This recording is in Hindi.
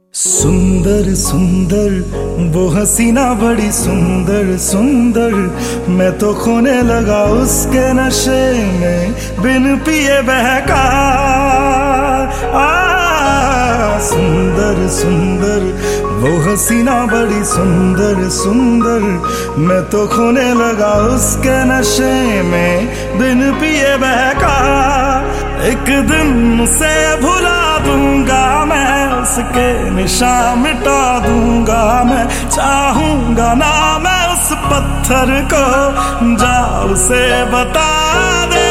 सुंदर सुंदर वो हसीना बड़ी सुंदर सुंदर, मैं तो खोने लगा उसके नशे में बिन पिए बहका। सुंदर सुंदर वो हसीना बड़ी सुंदर सुंदर, मैं तो खोने लगा उसके नशे में बिन पिए बहका। एक दिन उसे भुला दूंगा मैं, उसके निशान मिटा दूंगा मैं, चाहूंगा ना मैं उस पत्थर को, जा उसे बता दे